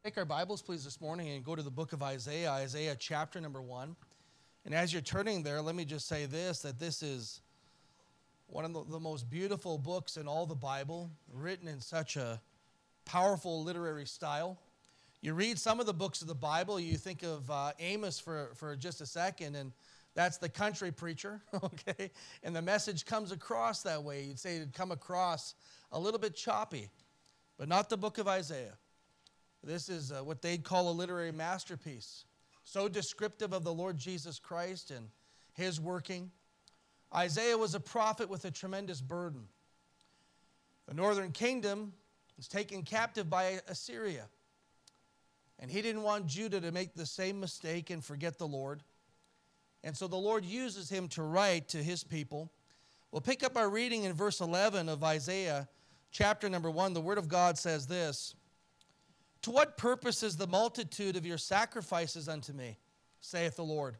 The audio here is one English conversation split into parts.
Take our Bibles, please, this morning and go to the book of Isaiah, Isaiah chapter number 1. And as you're turning there, let me just say this, that this is one of the most beautiful books in all the Bible, written in such a powerful literary style. You read some of the books of the Bible, you think of Amos for just a second, and that's the country preacher, okay? And the message comes across that way. You'd say it'd come across a little bit choppy, but not the book of Isaiah. This is what they'd call a literary masterpiece, so descriptive of the Lord Jesus Christ and his working. Isaiah was a prophet with a tremendous burden. The northern kingdom was taken captive by Assyria, and he didn't want Judah to make the same mistake and forget the Lord. And so the Lord uses him to write to his people. We'll pick up our reading in verse 11 of Isaiah chapter number 1. The Word of God says this: "To what purpose is the multitude of your sacrifices unto me, saith the Lord?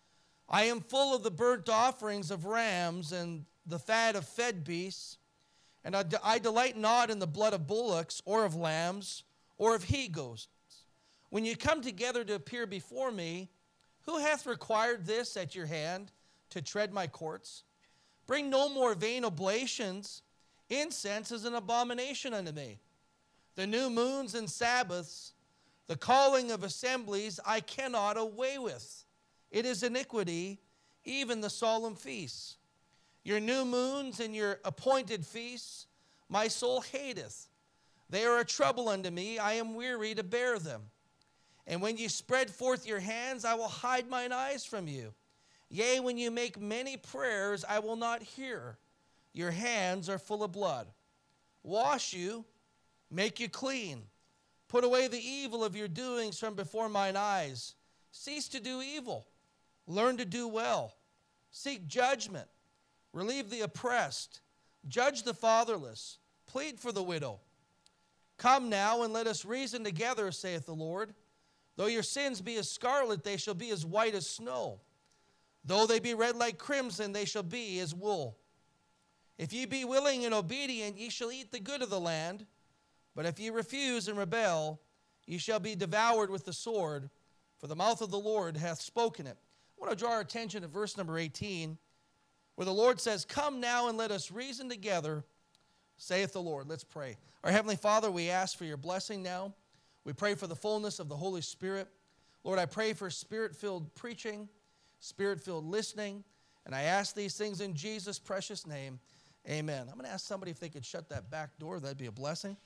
I am full of the burnt offerings of rams and the fat of fed beasts, and I delight not in the blood of bullocks or of lambs or of he-goats. When you come together to appear before me, who hath required this at your hand to tread my courts? Bring no more vain oblations. Incense is an abomination unto me. The new moons and Sabbaths, the calling of assemblies, I cannot away with. It is iniquity, even the solemn feasts. Your new moons and your appointed feasts, my soul hateth. They are a trouble unto me. I am weary to bear them. And when you spread forth your hands, I will hide mine eyes from you. Yea, when you make many prayers, I will not hear. Your hands are full of blood. Wash you, make you clean. Put away the evil of your doings from before mine eyes. Cease to do evil. Learn to do well. Seek judgment. Relieve the oppressed. Judge the fatherless. Plead for the widow. Come now and let us reason together, saith the Lord. Though your sins be as scarlet, they shall be as white as snow. Though they be red like crimson, they shall be as wool. If ye be willing and obedient, ye shall eat the good of the land. But if ye refuse and rebel, ye shall be devoured with the sword, for the mouth of the Lord hath spoken it." I want to draw our attention to verse number 18, where the Lord says, "Come now and let us reason together, saith the Lord." Let's pray. Our Heavenly Father, we ask for your blessing now. We pray for the fullness of the Holy Spirit. Lord, I pray for Spirit-filled preaching, Spirit-filled listening, and I ask these things in Jesus' precious name. Amen. I'm going to ask somebody if they could shut that back door. That'd be a blessing.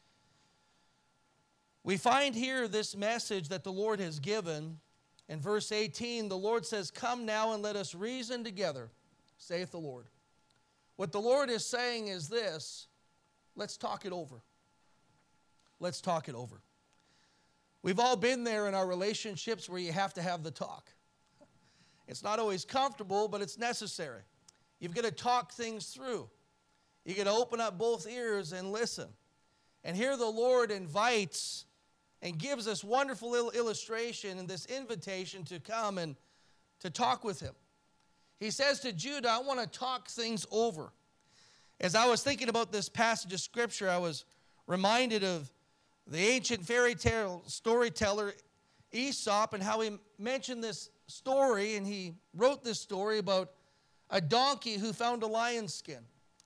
We find here this message that the Lord has given. In verse 18, the Lord says, "Come now and let us reason together, saith the Lord." What the Lord is saying is this: let's talk it over. Let's talk it over. We've all been there in our relationships where you have to have the talk. It's not always comfortable, but it's necessary. You've got to talk things through. You've got to open up both ears and listen. And here the Lord invites and gives us wonderful illustration and this invitation to come and to talk with him. He says to Judah, I want to talk things over. As I was thinking about this passage of Scripture, I was reminded of the ancient fairy tale storyteller Aesop and how he mentioned this story, and he wrote this story about a donkey who found a lion's skin.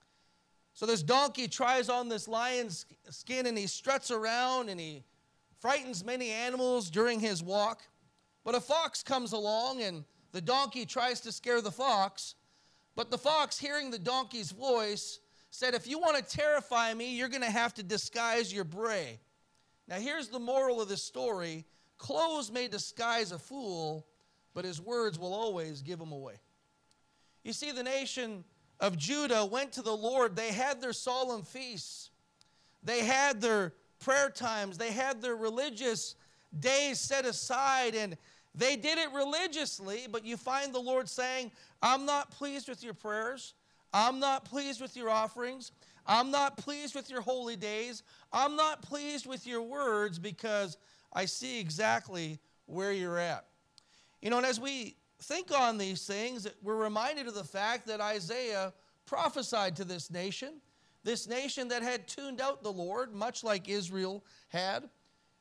So this donkey tries on this lion's skin, and he struts around, and he frightens many animals during his walk. But a fox comes along, and the donkey tries to scare the fox. But the fox, hearing the donkey's voice, said, "If you want to terrify me, you're going to have to disguise your bray." Now here's the moral of this story. Clothes may disguise a fool, but his words will always give him away. You see, the nation of Judah went to the Lord. They had their solemn feasts. They had their prayer times. They had their religious days set aside, and they did it religiously, but you find the Lord saying, I'm not pleased with your prayers. I'm not pleased with your offerings. I'm not pleased with your holy days. I'm not pleased with your words because I see exactly where you're at. You know, and as we think on these things, we're reminded of the fact that Isaiah prophesied to this nation that had tuned out the Lord, much like Israel had.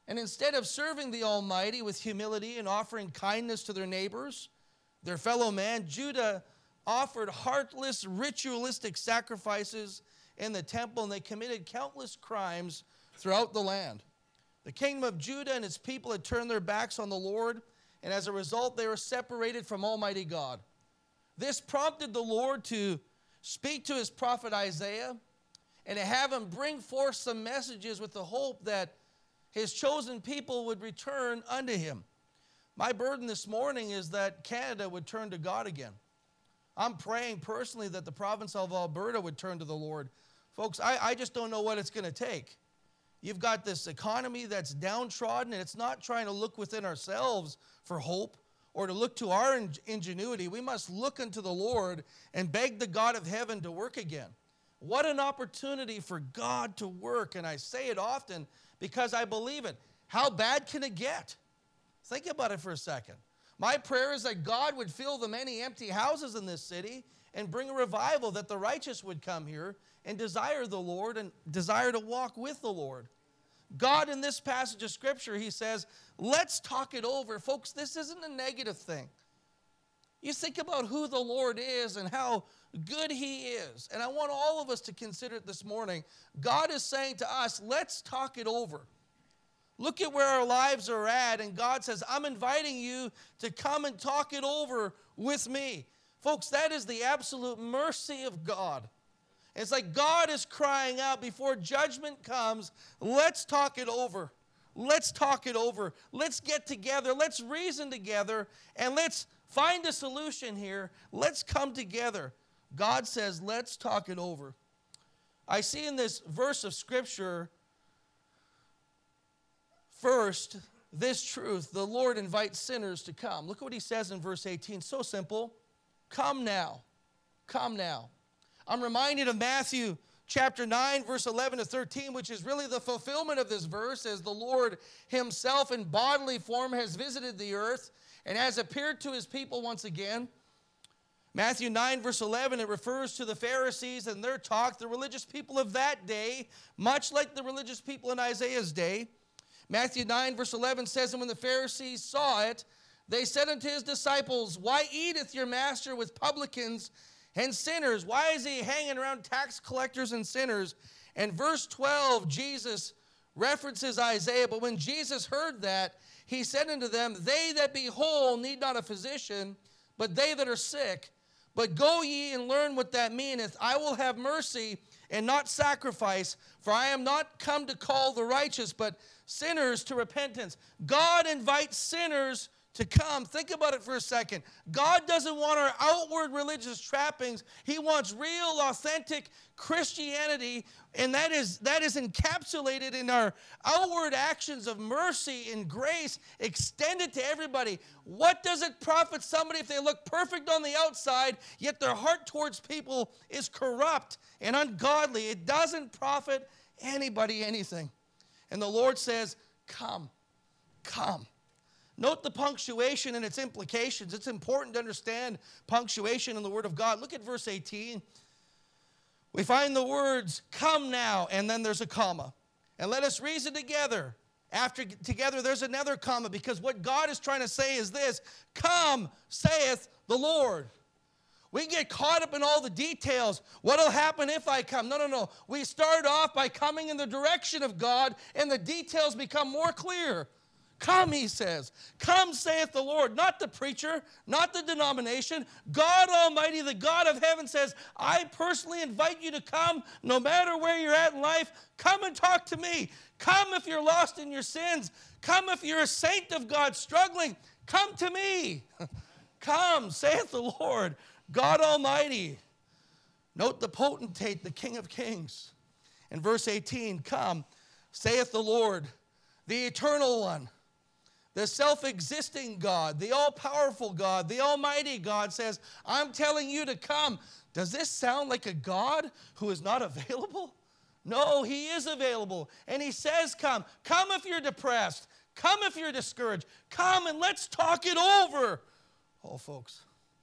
And instead of serving the Almighty with humility and offering kindness to their neighbors, their fellow man, Judah offered heartless, ritualistic sacrifices in the temple, and they committed countless crimes throughout the land. The kingdom of Judah and its people had turned their backs on the Lord, and as a result, they were separated from Almighty God. This prompted the Lord to speak to his prophet Isaiah and to have him bring forth some messages with the hope that his chosen people would return unto him. My burden this morning is that Canada would turn to God again. I'm praying personally that the province of Alberta would turn to the Lord. Folks, I just don't know what it's going to take. You've got this economy that's downtrodden, and it's not trying to look within ourselves for hope or to look to our ingenuity. We must look unto the Lord and beg the God of heaven to work again. What an opportunity for God to work, and I say it often because I believe it. How bad can it get? Think about it for a second. My prayer is that God would fill the many empty houses in this city and bring a revival, that the righteous would come here and desire the Lord and desire to walk with the Lord. God, in this passage of Scripture, he says, let's talk it over. Folks, this isn't a negative thing. You think about who the Lord is and how good he is. And I want all of us to consider it this morning. God is saying to us, let's talk it over. Look at where our lives are at, and God says, I'm inviting you to come and talk it over with me. Folks, that is the absolute mercy of God. It's like God is crying out before judgment comes, let's talk it over. Let's talk it over. Let's get together. Let's reason together, and let's find a solution here. Let's come together. God says, let's talk it over. I see in this verse of Scripture, first, this truth: the Lord invites sinners to come. Look what he says in verse 18. So simple. Come now. Come now. I'm reminded of Matthew chapter 9, verse 11 to 13, which is really the fulfillment of this verse, as the Lord himself in bodily form has visited the earth and has appeared to his people once again. Matthew 9, verse 11, it refers to the Pharisees and their talk, the religious people of that day, much like the religious people in Isaiah's day. Matthew 9, verse 11 says, and when the Pharisees saw it, they said unto his disciples, why eateth your master with publicans and sinners? Why is he hanging around tax collectors and sinners? And verse 12, Jesus references Isaiah. But when Jesus heard that, he said unto them, they that be whole need not a physician, but they that are sick. But go ye and learn what that meaneth. I will have mercy and not sacrifice, for I am not come to call the righteous, but sinners to repentance. God invites sinners to come. Think about it for a second. God doesn't want our outward religious trappings. He wants real, authentic Christianity, and that is encapsulated in our outward actions of mercy and grace extended to everybody. What does it profit somebody if they look perfect on the outside, yet their heart towards people is corrupt and ungodly? It doesn't profit anybody anything. And the Lord says, come, come. Note the punctuation and its implications. It's important to understand punctuation in the Word of God. Look at verse 18. We find the words, come now, and then there's a comma. And let us reason together. After together, there's another comma, because what God is trying to say is this: come, saith the Lord. We get caught up in all the details. What'll happen if I come? No. We start off by coming in the direction of God, and the details become more clear. Come, he says. Come, saith the Lord. Not the preacher, not the denomination. God Almighty, the God of heaven, says, I personally invite you to come, no matter where you're at in life. Come and talk to me. Come if you're lost in your sins. Come if you're a saint of God struggling. Come to me. Come, saith the Lord, God Almighty. Note the potentate, the King of Kings. In verse 18, come, saith the Lord, the eternal one. The self-existing God, the all-powerful God, the almighty God says, I'm telling you to come. Does this sound like a God who is not available? No, he is available. And he says come. Come if you're depressed. Come if you're discouraged. Come and let's talk it over. Oh, folks,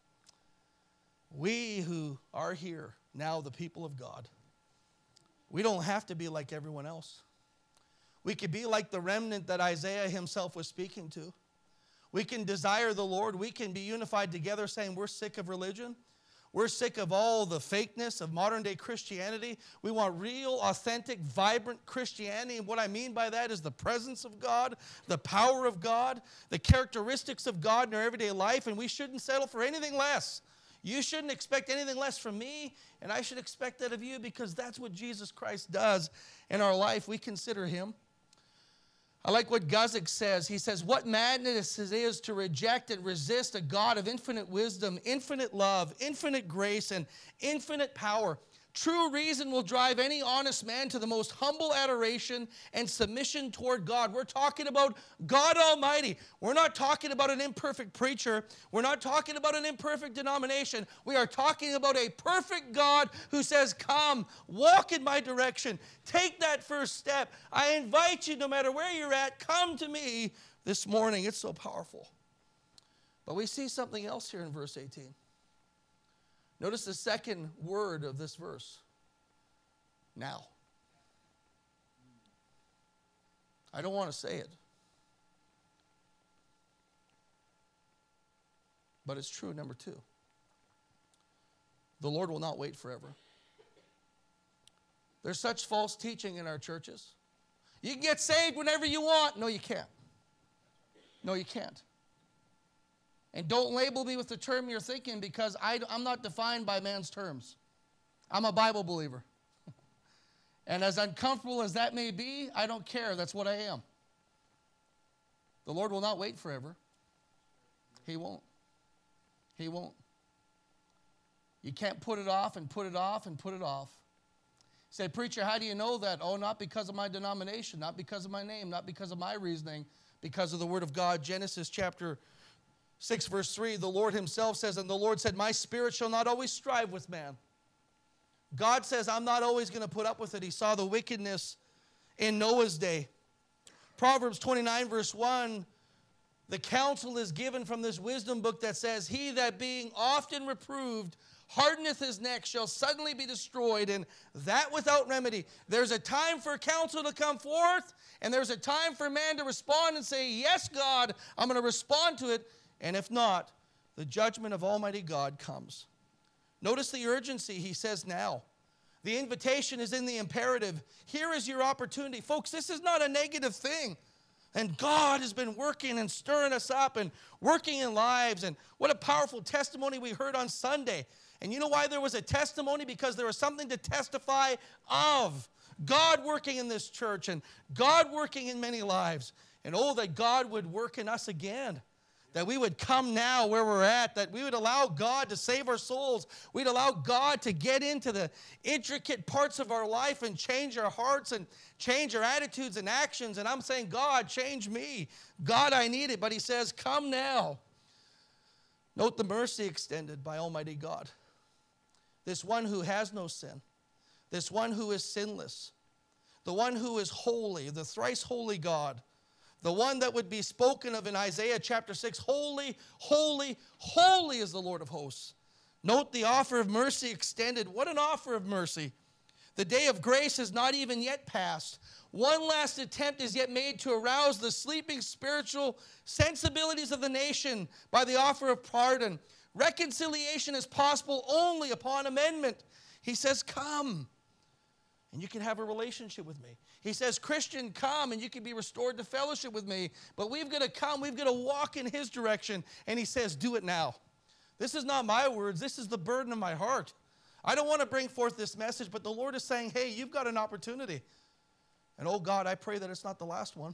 we who are here now, the people of God, we don't have to be like everyone else. We could be like the remnant that Isaiah himself was speaking to. We can desire the Lord. We can be unified together saying we're sick of religion. We're sick of all the fakeness of modern day Christianity. We want real, authentic, vibrant Christianity. And what I mean by that is the presence of God, the power of God, the characteristics of God in our everyday life. And we shouldn't settle for anything less. You shouldn't expect anything less from me, and I should expect that of you, because that's what Jesus Christ does in our life. We consider him. I like what Guzik says. He says, what madness it is to reject and resist a God of infinite wisdom, infinite love, infinite grace, and infinite power. True reason will drive any honest man to the most humble adoration and submission toward God. We're talking about God Almighty. We're not talking about an imperfect preacher. We're not talking about an imperfect denomination. We are talking about a perfect God who says, come, walk in my direction. Take that first step. I invite you, no matter where you're at, come to me this morning. It's so powerful. But we see something else here in verse 18. Notice the second word of this verse. Now. I don't want to say it. But it's true, number two. The Lord will not wait forever. There's such false teaching in our churches. You can get saved whenever you want. No, you can't. No, you can't. And don't label me with the term you're thinking, because I'm not defined by man's terms. I'm a Bible believer. And as uncomfortable as that may be, I don't care. That's what I am. The Lord will not wait forever. He won't. He won't. You can't put it off and put it off and put it off. Say, preacher, how do you know that? Oh, not because of my denomination, not because of my name, not because of my reasoning, because of the Word of God. Genesis chapter 6 verse 3, the Lord himself says, and the Lord said, my spirit shall not always strive with man. God says, I'm not always going to put up with it. He saw the wickedness in Noah's day. Proverbs 29 verse 1, the counsel is given from this wisdom book that says, he that being often reproved hardeneth his neck shall suddenly be destroyed, and that without remedy. There's a time for counsel to come forth, and there's a time for man to respond and say, yes, God, I'm going to respond to it. And if not, the judgment of Almighty God comes. Notice the urgency. He says now. The invitation is in the imperative. Here is your opportunity. Folks, this is not a negative thing. And God has been working and stirring us up and working in lives. And what a powerful testimony we heard on Sunday. And you know why there was a testimony? Because there was something to testify of. God working in this church and God working in many lives. And oh, that God would work in us again. That we would come now where we're at, that we would allow God to save our souls. We'd allow God to get into the intricate parts of our life and change our hearts and change our attitudes and actions. And I'm saying, God, change me. God, I need it. But he says, come now. Note the mercy extended by Almighty God. This one who has no sin. This one who is sinless. The one who is holy, the thrice holy God. The one that would be spoken of in Isaiah chapter 6, holy, holy, holy is the Lord of hosts. Note the offer of mercy extended. What an offer of mercy. The day of grace has not even yet passed. One last attempt is yet made to arouse the sleeping spiritual sensibilities of the nation by the offer of pardon. Reconciliation is possible only upon amendment. He says, come, and you can have a relationship with me. He says, Christian, come, and you can be restored to fellowship with me. But we've got to come. We've got to walk in his direction. And he says, do it now. This is not my words. This is the burden of my heart. I don't want to bring forth this message, but the Lord is saying, hey, you've got an opportunity. And oh, God, I pray that it's not the last one.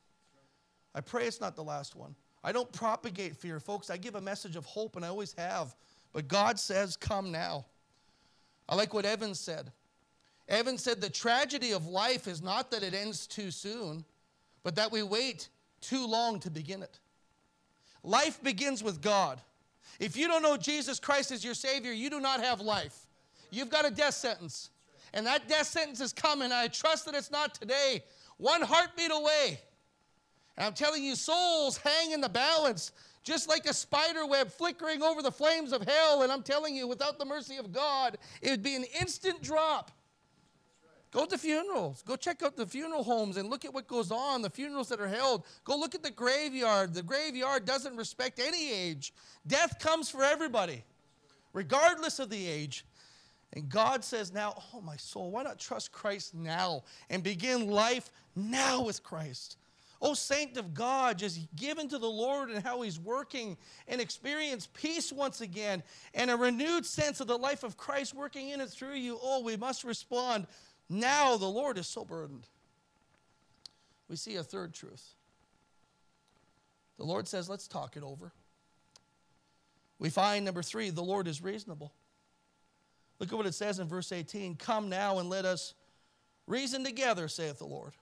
I pray it's not the last one. I don't propagate fear, folks. I give a message of hope, and I always have. But God says, come now. I like what Evan said. Evan said the tragedy of life is not that it ends too soon, but that we wait too long to begin it. Life begins with God. If you don't know Jesus Christ as your Savior, you do not have life. You've got a death sentence. And that death sentence is coming. I trust that it's not today. One heartbeat away. And I'm telling you, souls hang in the balance, just like a spider web flickering over the flames of hell. And I'm telling you, without the mercy of God, it would be an instant drop. Go to funerals. Go check out the funeral homes and look at what goes on, the funerals that are held. Go look at the graveyard. The graveyard doesn't respect any age. Death comes for everybody, regardless of the age. And God says now, oh, my soul, why not trust Christ now and begin life now with Christ? Oh, saint of God, just give into the Lord and how he's working and experience peace once again and a renewed sense of the life of Christ working in and through you. Oh, we must respond. Now the Lord is so burdened. We see a third truth. The Lord says, let's talk it over. We find, number 3, the Lord is reasonable. Look at what it says in verse 18. Come now and let us reason together, saith the Lord.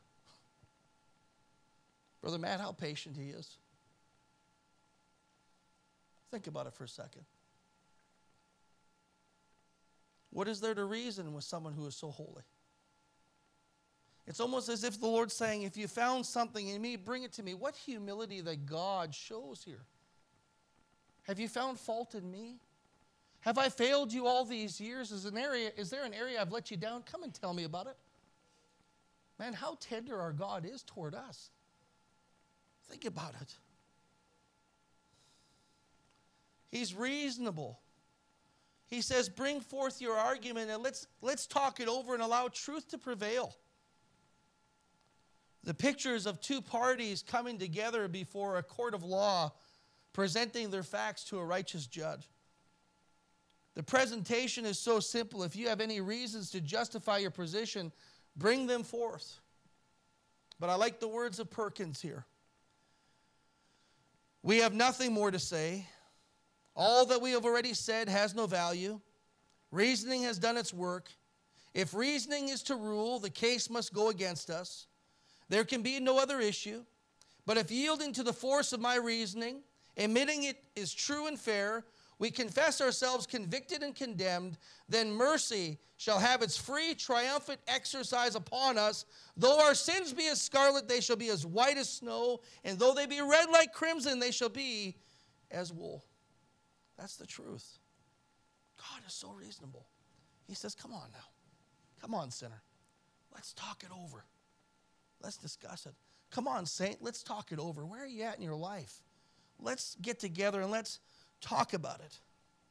Brother Matt, how patient he is. Think about it for a second. What is there to reason with someone who is so holy? It's almost as if the Lord's saying, if you found something in me, bring it to me. What humility that God shows here. Have you found fault in me? Have I failed you all these years? Is there an area I've let you down? Come and tell me about it. Man, how tender our God is toward us. Think about it. He's reasonable. He says, bring forth your argument and let's talk it over and allow truth to prevail. The pictures of two parties coming together before a court of law, presenting their facts to a righteous judge. The presentation is so simple. If you have any reasons to justify your position, bring them forth. But I like the words of Perkins here. We have nothing more to say. All that we have already said has no value. Reasoning has done its work. If reasoning is to rule, the case must go against us. There can be no other issue. But if yielding to the force of my reasoning, admitting it is true and fair, we confess ourselves convicted and condemned, then mercy shall have its free, triumphant exercise upon us. Though our sins be as scarlet, they shall be as white as snow, and though they be red like crimson, they shall be as wool. That's the truth. God is so reasonable. He says, come on now. Come on, sinner. Let's talk it over. Let's discuss it. Come on, saint. Let's talk it over. Where are you at in your life? Let's get together and let's talk about it.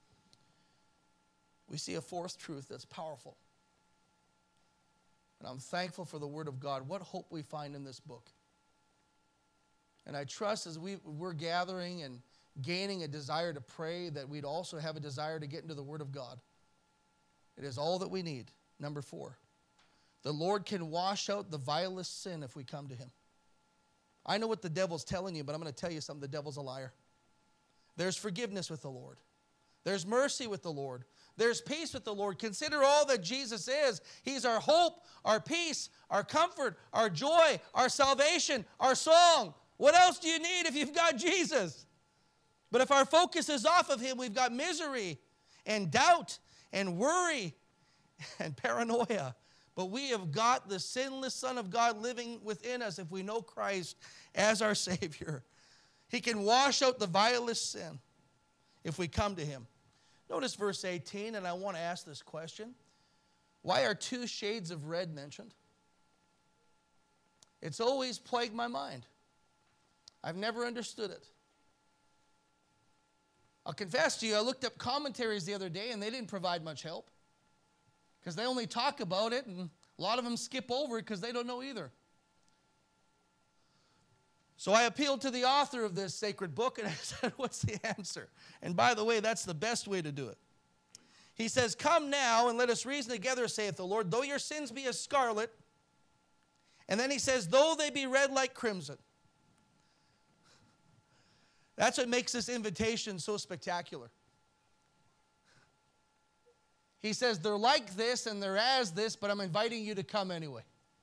We see a fourth truth that's powerful. And I'm thankful for the Word of God. What hope we find in this book. And I trust as we're gathering and gaining a desire to pray, that we'd also have a desire to get into the Word of God. It is all that we need. Number 4, the Lord can wash out the vilest sin if we come to Him. I know what the devil's telling you, but I'm going to tell you something. The devil's a liar. There's forgiveness with the Lord. There's mercy with the Lord. There's peace with the Lord. Consider all that Jesus is. He's our hope, our peace, our comfort, our joy, our salvation, our song. What else do you need if you've got Jesus? But if our focus is off of Him, we've got misery and doubt and worry and paranoia. But we have got the sinless Son of God living within us if we know Christ as our Savior. He can wash out the vilest sin if we come to Him. Notice verse 18, and I want to ask this question. Why are 2 shades of red mentioned? It's always plagued my mind. I've never understood it. I'll confess to you, I looked up commentaries the other day, and they didn't provide much help. Because they only talk about it, and a lot of them skip over it because they don't know either. So I appealed to the author of this sacred book, and I said, what's the answer? And by the way, that's the best way to do it. He says, come now and let us reason together, saith the Lord, though your sins be as scarlet. And then he says, though they be red like crimson. That's what makes this invitation so spectacular. He says, they're like this and they're as this, but I'm inviting you to come anyway.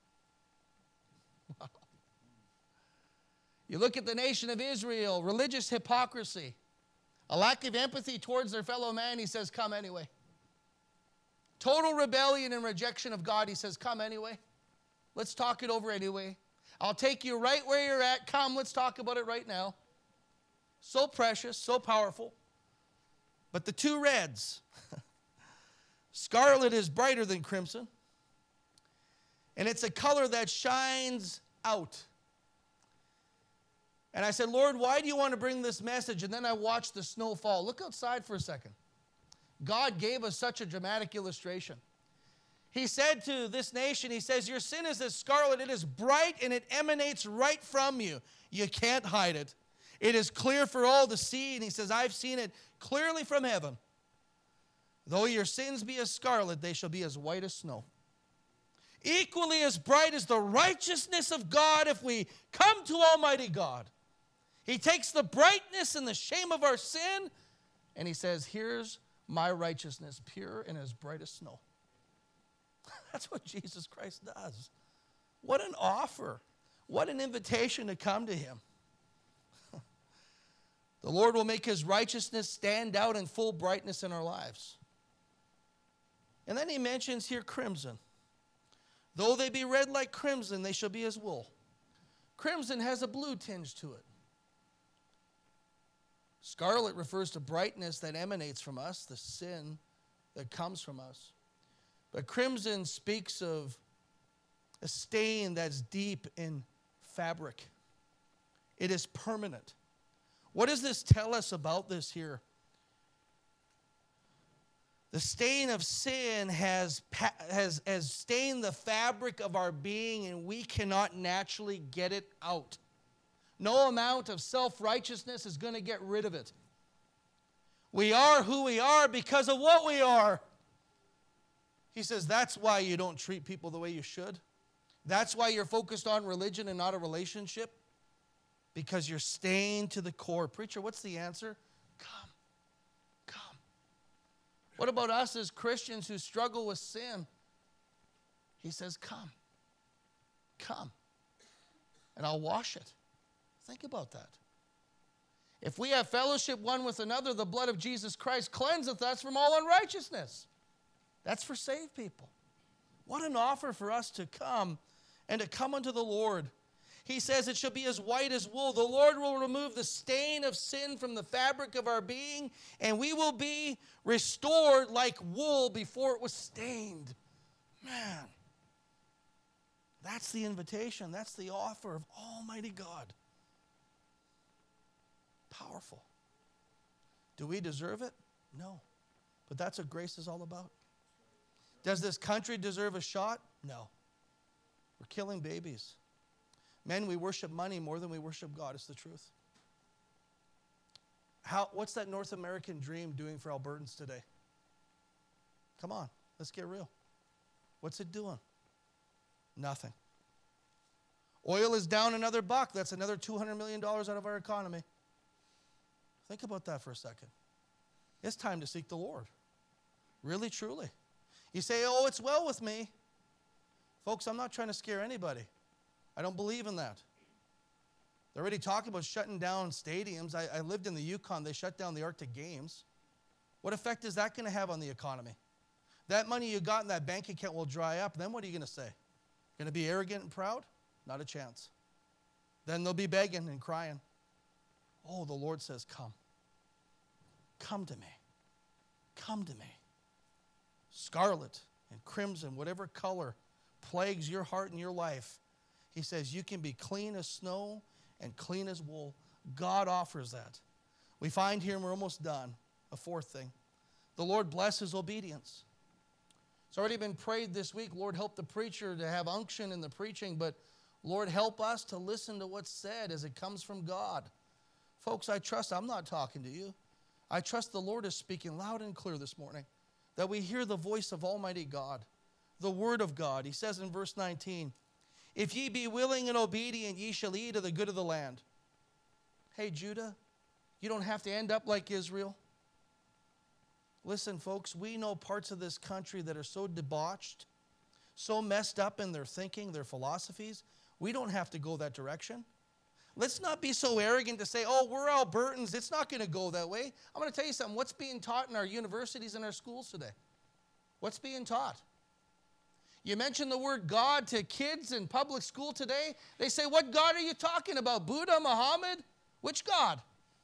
Wow. You look at the nation of Israel, religious hypocrisy, a lack of empathy towards their fellow man, he says, come anyway. Total rebellion and rejection of God, he says, come anyway. Let's talk it over anyway. I'll take you right where you're at. Come, let's talk about it right now. So precious, so powerful. But the 2 reds, scarlet is brighter than crimson. And it's a color that shines out. And I said, Lord, why do you want to bring this message? And then I watched the snow fall. Look outside for a second. God gave us such a dramatic illustration. He said to this nation, he says, your sin is as scarlet. It is bright and it emanates right from you. You can't hide it. It is clear for all to see. And he says, I've seen it clearly from heaven. Though your sins be as scarlet, they shall be as white as snow. Equally as bright as the righteousness of God if we come to Almighty God. He takes the brightness and the shame of our sin, and he says, here's my righteousness, pure and as bright as snow. That's what Jesus Christ does. What an offer. What an invitation to come to him. The Lord will make his righteousness stand out in full brightness in our lives. And then he mentions here crimson. Though they be red like crimson, they shall be as wool. Crimson has a blue tinge to it. Scarlet refers to brightness that emanates from us, the sin that comes from us. But crimson speaks of a stain that's deep in fabric. It is permanent. What does this tell us about this here? The stain of sin has stained the fabric of our being, and we cannot naturally get it out. No amount of self-righteousness is going to get rid of it. We are who we are because of what we are. He says that's why you don't treat people the way you should. That's why you're focused on religion and not a relationship. Because you're stained to the core. Preacher, what's the answer? Come. Come. What about us as Christians who struggle with sin? He says, come. Come. And I'll wash it. Think about that. If we have fellowship one with another, the blood of Jesus Christ cleanseth us from all unrighteousness. That's for saved people. What an offer for us to come and to come unto the Lord. He says it shall be as white as wool. The Lord will remove the stain of sin from the fabric of our being, and we will be restored like wool before it was stained. Man, that's the invitation. That's the offer of Almighty God. Powerful. Do we deserve it? No. But that's what grace is all about. Does this country deserve a shot? No. We're killing babies. Men, we worship money more than we worship God. It's the truth. What's that North American dream doing for Albertans today? Come on, let's get real. What's it doing? Nothing. Oil is down another buck. That's another $200 million out of our economy. Think about that for a second. It's time to seek the Lord. Really, truly. You say, oh, it's well with me. Folks, I'm not trying to scare anybody. I don't believe in that. They're already talking about shutting down stadiums. I lived in the Yukon. They shut down the Arctic Games. What effect is that going to have on the economy? That money you got in that bank account will dry up. Then what are you going to say? Going to be arrogant and proud? Not a chance. Then they'll be begging and crying. Oh, the Lord says, come. Come to me. Come to me. Scarlet and crimson, whatever color plagues your heart and your life, he says you can be clean as snow and clean as wool. God offers that. We find here, and we're almost done, a fourth thing. The Lord blesses obedience. It's already been prayed this week. Lord, help the preacher to have unction in the preaching, but Lord, help us to listen to what's said as it comes from God. Folks, I trust I'm not talking to you. I trust the Lord is speaking loud and clear this morning, that we hear the voice of Almighty God, the Word of God. He says in verse 19, if ye be willing and obedient, ye shall eat of the good of the land. Hey, Judah, you don't have to end up like Israel. Listen, folks, we know parts of this country that are so debauched, so messed up in their thinking, their philosophies. We don't have to go that direction. Let's not be so arrogant to say, oh, we're Albertans. It's not going to go that way. I'm going to tell you something. What's being taught in our universities and our schools today? What's being taught? You mention the word God to kids in public school today. They say, what God are you talking about? Buddha, Muhammad? Which God?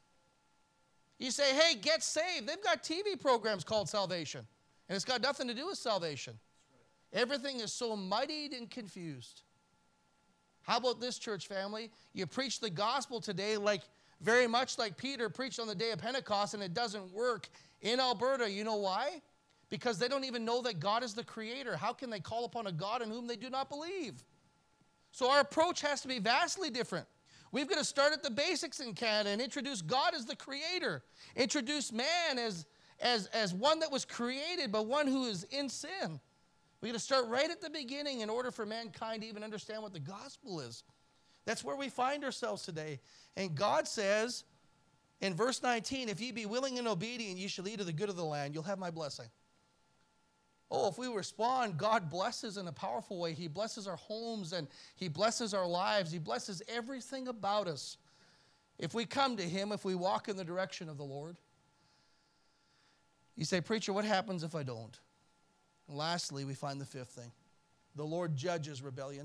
You say, hey, get saved. They've got TV programs called salvation. And it's got nothing to do with salvation. Everything is so muddied and confused. How about this, church family? You preach the gospel today very much like Peter preached on the day of Pentecost, and it doesn't work in Alberta. You know why? Because they don't even know that God is the creator. How can they call upon a God in whom they do not believe? So our approach has to be vastly different. We've got to start at the basics in Canada and introduce God as the creator. Introduce man as one that was created, but one who is in sin. We've got to start right at the beginning in order for mankind to even understand what the gospel is. That's where we find ourselves today. And God says in verse 19, if ye be willing and obedient, ye shall eat of the good of the land. You'll have my blessing. Oh, if we respond, God blesses in a powerful way. He blesses our homes and He blesses our lives. He blesses everything about us. If we come to Him, if we walk in the direction of the Lord. You say, preacher, what happens if I don't? And lastly, we find the fifth thing. The Lord judges rebellion.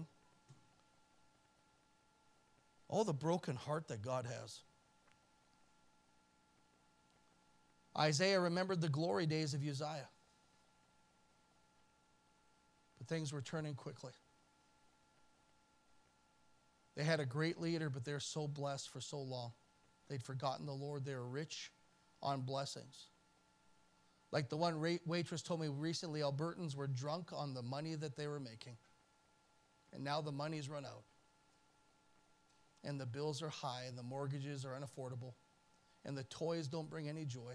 Oh, the broken heart that God has. Isaiah remembered the glory days of Uzziah. But things were turning quickly. They had a great leader, but they're so blessed for so long. They'd forgotten the Lord. They were rich on blessings. Like the one waitress told me recently, Albertans were drunk on the money that they were making. And now the money's run out. And the bills are high, and the mortgages are unaffordable, and the toys don't bring any joy.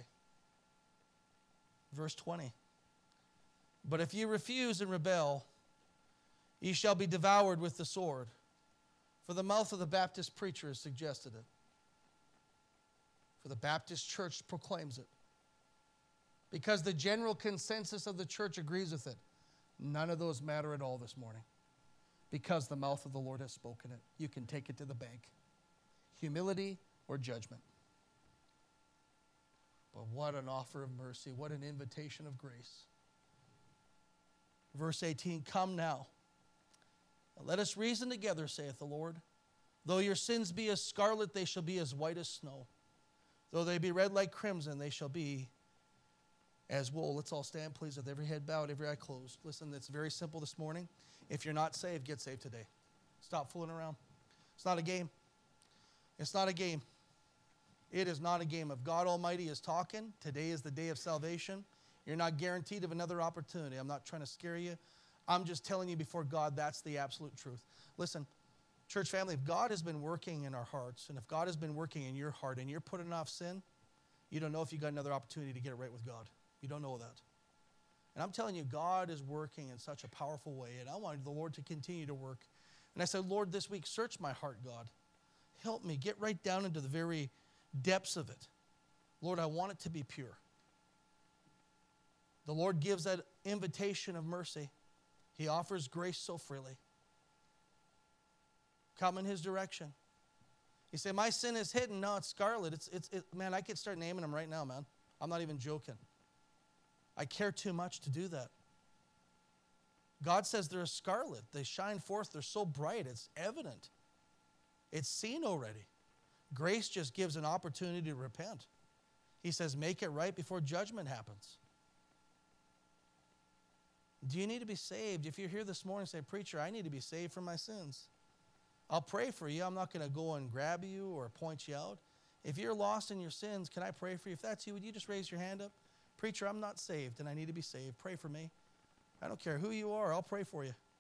Verse 20. But if ye refuse and rebel, ye shall be devoured with the sword. For the mouth of the Baptist preacher has suggested it. For the Baptist church proclaims it. Because the general consensus of the church agrees with it. None of those matter at all this morning. Because the mouth of the Lord has spoken it. You can take it to the bank. Humility or judgment. But what an offer of mercy. What an invitation of grace. Verse 18, come now. Let us reason together, saith the Lord. Though your sins be as scarlet, they shall be as white as snow. Though they be red like crimson, they shall be as wool. Let's all stand, please, with every head bowed, every eye closed. Listen, it's very simple this morning. If you're not saved, get saved today. Stop fooling around. It's not a game. It's not a game. It is not a game. If God Almighty is talking, today is the day of salvation. You're not guaranteed of another opportunity. I'm not trying to scare you. I'm just telling you before God, that's the absolute truth. Listen, church family, if God has been working in our hearts, and if God has been working in your heart, and you're putting off sin, you don't know if you got another opportunity to get it right with God. You don't know that. And I'm telling you, God is working in such a powerful way, and I want the Lord to continue to work. And I said, Lord, this week, search my heart, God. Help me get right down into the very depths of it. Lord, I want it to be pure. The Lord gives that invitation of mercy. He offers grace so freely. Come in His direction. You say, my sin is hidden. No, it's scarlet. Man, I could start naming them right now, man. I'm not even joking. I care too much to do that. God says they're scarlet. They shine forth. They're so bright. It's evident. It's seen already. Grace just gives an opportunity to repent. He says, make it right before judgment happens. Do you need to be saved? If you're here this morning and say, preacher, I need to be saved from my sins. I'll pray for you. I'm not going to go and grab you or point you out. If you're lost in your sins, can I pray for you? If that's you, would you just raise your hand up? Preacher, I'm not saved and I need to be saved. Pray for me. I don't care who you are. I'll pray for you.